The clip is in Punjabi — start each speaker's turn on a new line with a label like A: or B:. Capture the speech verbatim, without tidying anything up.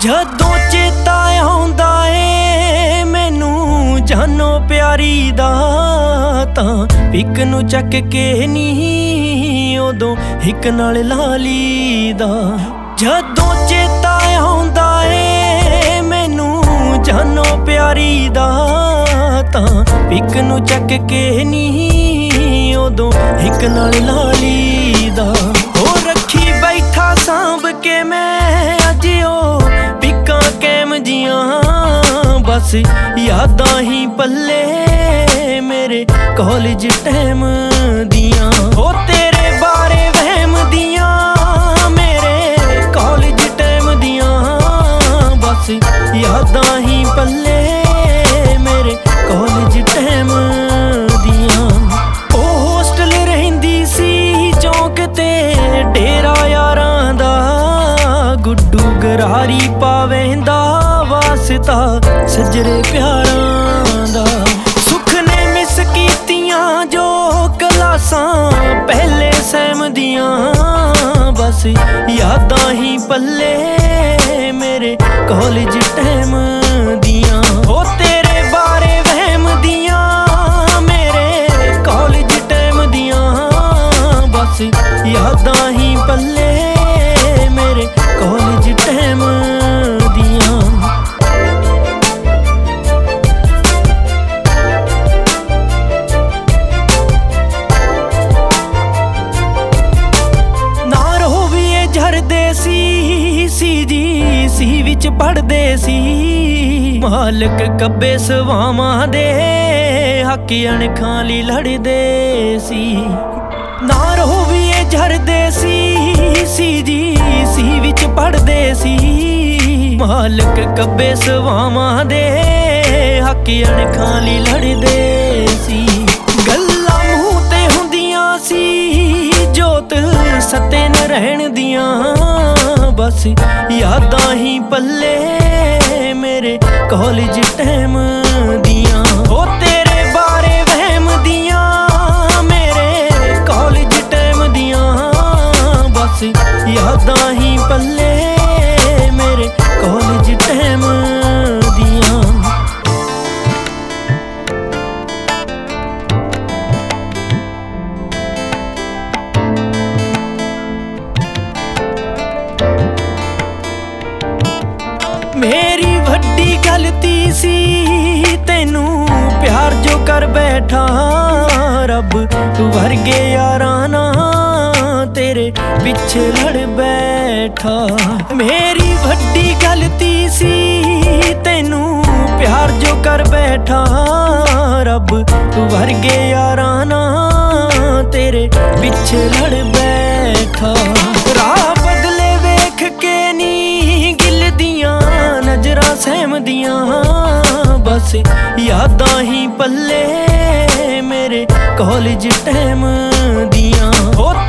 A: ਜਦੋਂ ਚੇਤਾ ਆਉਂਦਾ ਏ ਮੈਨੂੰ ਜਾਨੋ ਪਿਆਰੀ ਦਾ, ਤਾਂ ਪਿੱਕ ਨੂੰ ਚੱਕ ਕੇ ਨੀ ਉਦੋਂ ਹਿੱਕ ਨਾਲ ਲਾ ਲੀਦਾ। ਜਦੋਂ ਚੇਤਾ ਆਉਂਦਾ ਏ ਮੈਨੂੰ ਜਾਨੋ ਪਿਆਰੀ ਦਾ, ਤਾਂ ਪਿੱਕ ਨੂੰ ਚੱਕ ਕੇ ਨੀ ਉਦੋਂ ਹਿੱਕ ਨਾਲ ਲਾ ਲੀਦਾ। ਹੋ ਰੱਖੀ ਬੈਠਾ ਸਾਂਭ ਕੇ ਮੈਂ ਅੱਜ ਉਹ ਪਿੱਕਾਂ ਕੈਮ ਜੀਆਂ, ਬਸ ਯਾਦਾਂ ਹੀ ਪੱਲੇ ਮੇਰੇ ਕਾਲਜ ਟਾਈਮ ਦੀਆਂ। ਹੋ ਤੇਰੇ ਬਾਰੇ ਵਹਿਮ ਦੀਆਂ ਮੇਰੇ ਕਾਲਜ ਟਾਈਮ ਦੀਆਂ, ਬਸ ਯਾਦਾਂ ਹੀ ਪੱਲੇ ਮੇਰੇ ਕਾਲਜ ਟਾਈਮ ਦੀਆਂ। ਉਹ ਹੋਸਟਲ ਰਹਿੰਦੀ ਸੀ ਚੌਂਕ ਤੇ ਡੇਰਾ ਯਾਰਾਂ ਦਾ, ਗੁੱਡੂ ਗਰਾਰੀ ਪਾਵੇਂਦਾ ਵਾਸਤਾ ਸੱਜਰੇ ਪਿਆਰਾਂ ਦਾ। ਸੁੱਖ ਨੇ ਮਿਸ ਕੀਤੀਆਂ ਜੋ ਕਲਾਸਾਂ ਪਹਿਲੇ ਸੈਮ ਦੀਆਂ, ਬਸ ਯਾਦਾਂ ਹੀ ਪੱਲੇ ਮੇਰੇ ਕਾਲਜ ਟਾਈਮ ਦੀਆਂ। ਹੋ ਤੇਰੇ ਬਾਰੇ ਵਹਿਮ ਦੀਆਂ ਮੇਰੇ ਕਾਲਜ ਟਾਈਮ ਦੀਆਂ, ਬਸ ਯਾਦਾਂ ਹੀ ਪੱਲੇ ਮੇਰੇ ਕਾਲਜ ਟਾਈਮ ਦੀਆਂ। ਨਾ ਰਹੋ ਵੀ ਇਹ ਝਰਦੇ ਸੀ ਸੀ ਜੀ ਸੀ ਵਿੱਚ ਪੜਦੇ ਸੀ, ਮਾਲਕ ਕੱਬੇ ਸਵਾਵਾਂ ਦੇ ਹੱਕ ਅਣਖਾਂ ਲਈ ਲੜਦੇ ਸੀ। ਨਾ ਰਹੋ ਵੀ ਇਹ ਝਰਦੇ ਸੀ ਸੀ ਜੀ ਸੀ ਵਿੱਚ ਪੜਦੇ ਸੀ, ਮਾਲਕ ਕੱਬੇ ਸਵਾਵਾਂ ਦੇ ਹੱਕ ਅਣਖਾਂ ਲਈ ਲੜਦੇ ਸੀ। ਗੱਲਾਂ ਮੂੰਹ ਤੇ ਹੁੰਦੀਆਂ ਸੀ ਜੋਤ ਸੱਤੇ ਨ ਰਹਿਣ ਦੀਆਂ, ਬਸ ਯਾਦਾਂ ਹੀ ਪੱਲੇ ਮੇਰੇ ਕਾਲਜ ਟਾਈਮ ਦੀਆਂ। ਹੋ ਤੇਰੇ ਬਾਰੇ ਵਹਿਮ ਦੀਆਂ ਮੇਰੇ ਕਾਲਜ ਟਾਈਮ ਦੀਆਂ, ਬਸ ਯਾਦਾਂ ਹੀ ਪੱਲੇ ਮੇਰੇ ਕਾਲਜ ਟਾਈਮ ਦੀਆਂ। ਮੇਰੀ ਵੱਡੀ ਗਲਤੀ ਸੀ ਤੈਨੂੰ ਪਿਆਰ ਜੋ ਕਰ ਬੈਠਾ, ਰੱਬ ਵਰਗੇ ਯਾਰਾਂ ਨਾਲ ਤੇਰੇ ਪਿੱਛੇ ਲੜ ਬੈਠਾ। ਮੇਰੀ ਵੱਡੀ ਗਲਤੀ ਸੀ ਤੈਨੂੰ ਪਿਆਰ ਜੋ ਕਰ ਬੈਠਾ, ਰੱਬ ਵਰਗੇ ਯਾਰਾਂ ਨਾਲ ਤੇਰੇ ਪਿੱਛੇ ਲੜ ਬੈਠਾ। ਰਾਹ ਬਦਲੇ ਵੇਖ ਕੇ ਨੀ ਗਿੱਲ ਦੀਆਂ ਨਜ਼ਰਾਂ ਸਹਿਮਦੀਆਂ, ਬਸ ਯਾਦਾਂ ਹੀ ਪੱਲੇ ਮੇਰੇ ਕਾਲਜ ਟਾਈਮ ਦੀਆਂ। ਹੋ